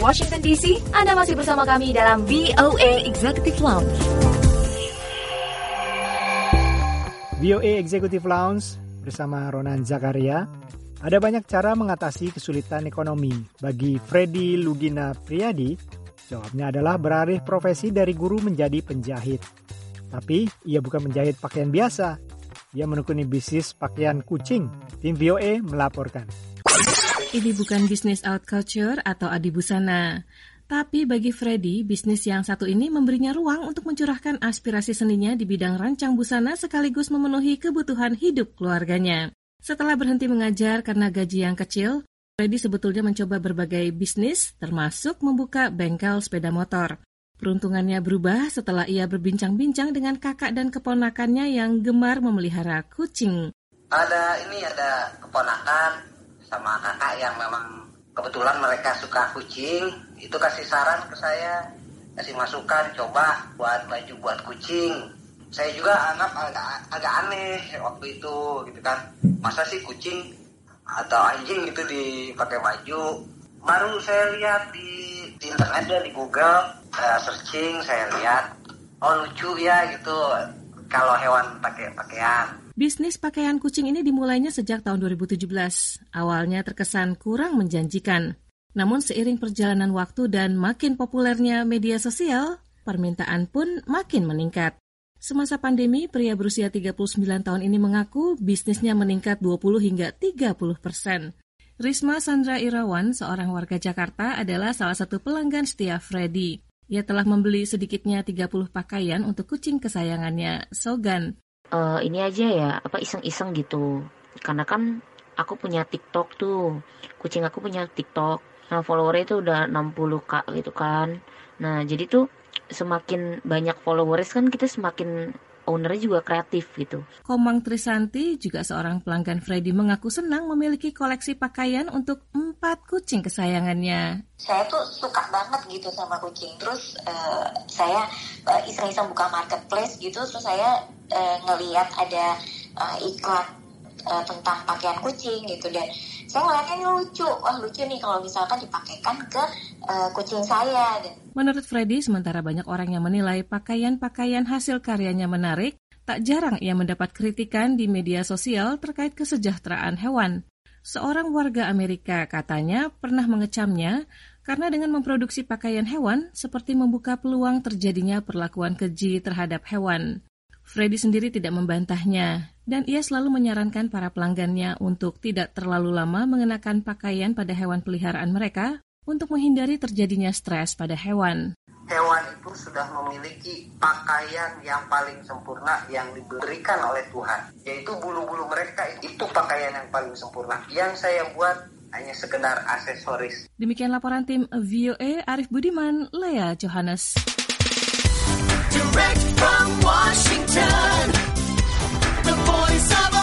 Washington DC, Anda masih bersama kami dalam VOA Executive Lounge. VOA Executive Lounge bersama Ronan Zakaria. Ada banyak cara mengatasi kesulitan ekonomi. Bagi Freddy Lugina Priadi, jawabnya adalah beralih profesi dari guru menjadi penjahit. Tapi ia bukan menjahit pakaian biasa. Ia menekuni bisnis pakaian kucing. Tim VOA melaporkan. Ini bukan bisnis out culture atau adi busana. Tapi bagi Freddy, bisnis yang satu ini memberinya ruang untuk mencurahkan aspirasi seninya di bidang rancang busana sekaligus memenuhi kebutuhan hidup keluarganya. Setelah berhenti mengajar karena gaji yang kecil, Freddy sebetulnya mencoba berbagai bisnis, termasuk membuka bengkel sepeda motor. Peruntungannya berubah setelah ia berbincang-bincang dengan kakak dan keponakannya yang gemar memelihara kucing. Ada keponakan sama kakak yang memang kebetulan mereka suka kucing, itu kasih saran ke saya, kasih masukan, coba buat baju buat kucing. Saya juga anggap agak aneh waktu itu gitu kan, masa sih kucing atau anjing gitu dipakai baju. Baru saya lihat di internet dan di Google, searching, saya lihat, oh lucu ya gitu kalau hewan pakai pakaian. Bisnis pakaian kucing ini dimulainya sejak tahun 2017. Awalnya terkesan kurang menjanjikan. Namun seiring perjalanan waktu dan makin populernya media sosial, permintaan pun makin meningkat. Semasa pandemi, pria berusia 39 tahun ini mengaku bisnisnya meningkat 20 hingga 30%. Risma Sandra Irawan, seorang warga Jakarta, adalah salah satu pelanggan setia Freddy. Ia telah membeli sedikitnya 30 pakaian untuk kucing kesayangannya, Sogan. Ini aja ya, iseng-iseng gitu. Karena kan aku punya TikTok tuh. Kucing aku punya TikTok. Nah, followernya itu udah 60k gitu kan. Nah, jadi tuh semakin banyak followers kan kita semakin ownernya juga kreatif gitu. Komang Trisanti, juga seorang pelanggan Freddy, mengaku senang memiliki koleksi pakaian untuk 4 kucing kesayangannya. Saya tuh suka banget gitu sama kucing. Terus saya iseng-iseng buka marketplace gitu. Terus saya ngelihat ada iklan tentang pakaian kucing gitu. Dan saya ngeliatnya ini lucu. Wah lucu nih kalau misalkan dipakaikan ke kucing saya. Menurut Freddy, sementara banyak orang yang menilai pakaian-pakaian hasil karyanya menarik, tak jarang ia mendapat kritikan di media sosial terkait kesejahteraan hewan. Seorang warga Amerika katanya pernah mengecamnya karena dengan memproduksi pakaian hewan seperti membuka peluang terjadinya perlakuan keji terhadap hewan. Freddy sendiri tidak membantahnya, dan ia selalu menyarankan para pelanggannya untuk tidak terlalu lama mengenakan pakaian pada hewan peliharaan mereka untuk menghindari terjadinya stres pada hewan. Hewan itu sudah memiliki pakaian yang paling sempurna yang diberikan oleh Tuhan, yaitu bulu-bulu mereka. Itu pakaian yang paling sempurna. Yang saya buat hanya sekedar aksesoris. Demikian laporan tim VOA, Arif Budiman, Lea Johannes. Direct from Washington, the voice of